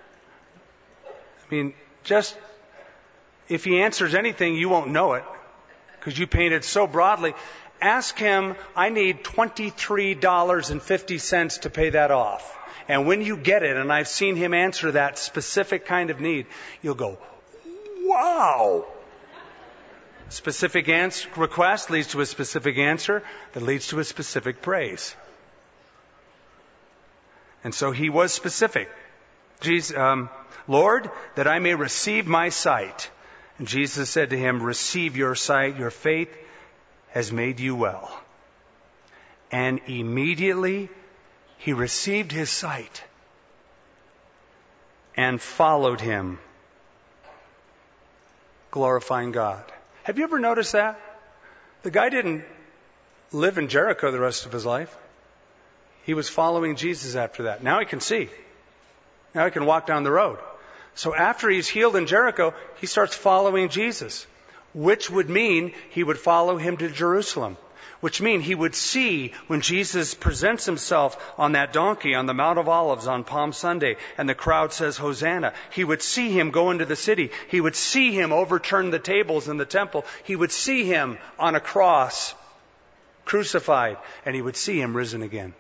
I mean, just, if he answers anything, you won't know it because you painted so broadly. Ask him, I need $23.50 to pay that off. And when you get it, and I've seen him answer that specific kind of need, you'll go, wow. Specific request leads to a specific answer that leads to a specific praise. And so he was specific. Jesus, Lord, that I may receive my sight. And Jesus said to him, receive your sight, your faith has made you well. And immediately he received his sight and followed him, glorifying God. Have you ever noticed that? The guy didn't live in Jericho the rest of his life. He was following Jesus after that. Now he can see. Now he can walk down the road. So after he's healed in Jericho, he starts following Jesus, which would mean he would follow him to Jerusalem, which means he would see when Jesus presents himself on that donkey on the Mount of Olives on Palm Sunday and the crowd says, Hosanna. He would see him go into the city. He would see him overturn the tables in the temple. He would see him on a cross, crucified, and he would see him risen again.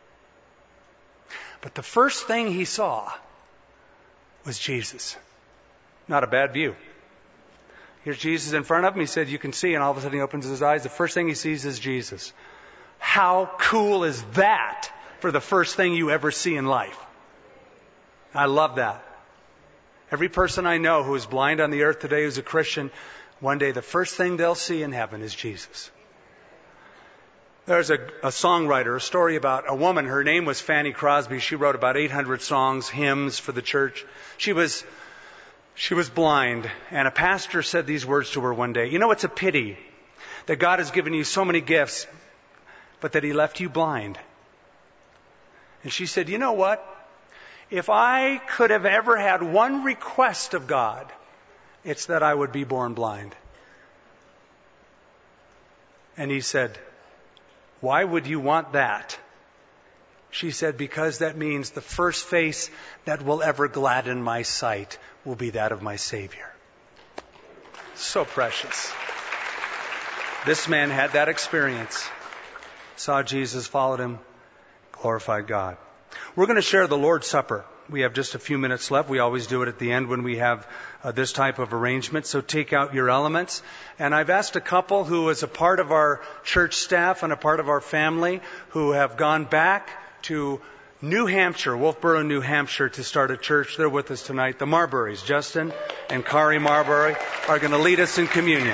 But the first thing he saw was Jesus. Not a bad view. Here's Jesus in front of him. He said, you can see. And all of a sudden he opens his eyes. The first thing he sees is Jesus. How cool is that for the first thing you ever see in life? I love that. Every person I know who is blind on the earth today who's a Christian, one day the first thing they'll see in heaven is Jesus. There's a songwriter, a story about a woman. Her name was Fanny Crosby. She wrote about 800 songs, hymns for the church. She was blind, and a pastor said these words to her one day. It's a pity that God has given you so many gifts, but that he left you blind. And she said, you know what? If I could have ever had one request of God, it's that I would be born blind. And he said, why would you want that? She said, because that means the first face that will ever gladden my sight will be that of my Savior. So precious. This man had that experience. Saw Jesus, followed him, glorified God. We're going to share the Lord's Supper. We have just a few minutes left. We always do it at the end when we have this type of arrangement. So take out your elements. And I've asked a couple who is a part of our church staff and a part of our family who have gone back to New Hampshire, Wolfboro, New Hampshire, to start a church. They're with us tonight. The Marburys, Justin and Kari Marbury, are going to lead us in communion.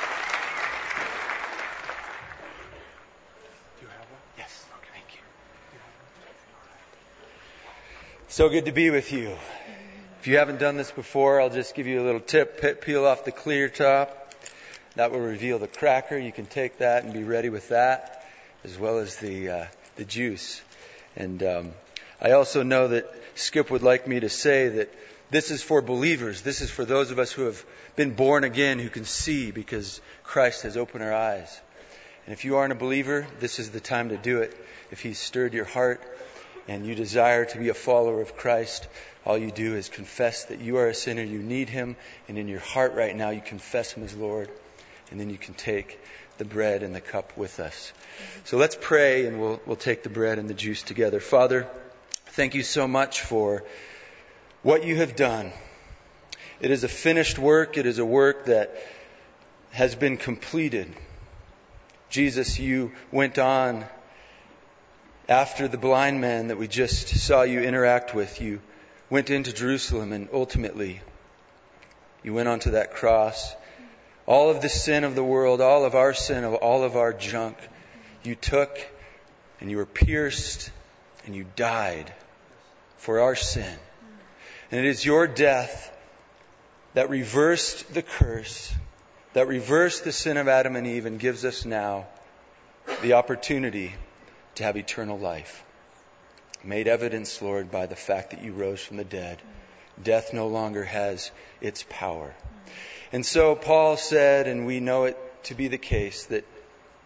So good to be with you. If you haven't done this before, I'll just give you a little tip. Peel off the clear top. That will reveal the cracker. You can take that and be ready with that, as well as the juice. And I also know that Skip would like me to say that this is for believers. This is for those of us who have been born again, who can see because Christ has opened our eyes. And if you aren't a believer, this is the time to do it. If He's stirred your heart and you desire to be a follower of Christ, all you do is confess that you are a sinner, you need Him, and in your heart right now you confess Him as Lord, and then you can take the bread and the cup with us. So let's pray, and we'll take the bread and the juice together. Father, thank you so much for what you have done. It is a finished work. It is a work that has been completed. Jesus, you went on after the blind man that we just saw you interact with. You went into Jerusalem, and ultimately you went onto that cross. All of the sin of the world, all of our sin, all of our junk, you took, and you were pierced, and you died for our sin. And it is your death that reversed the curse, that reversed the sin of Adam and Eve, and gives us now the opportunity to have eternal life. Made evidence, Lord, by the fact that you rose from the dead. Death no longer has its power. And so Paul said, and we know it to be the case, that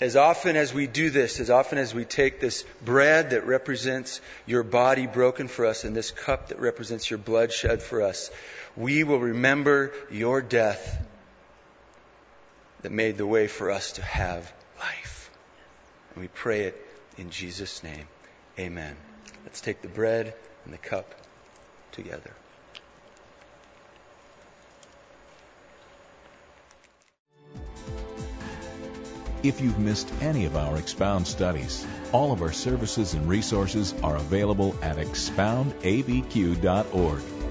as often as we do this, as often as we take this bread that represents your body broken for us and this cup that represents your blood shed for us, we will remember your death that made the way for us to have life. And we pray it in Jesus' name. Amen. Let's take the bread and the cup together. If you've missed any of our Expound studies, all of our services and resources are available at expoundabq.org.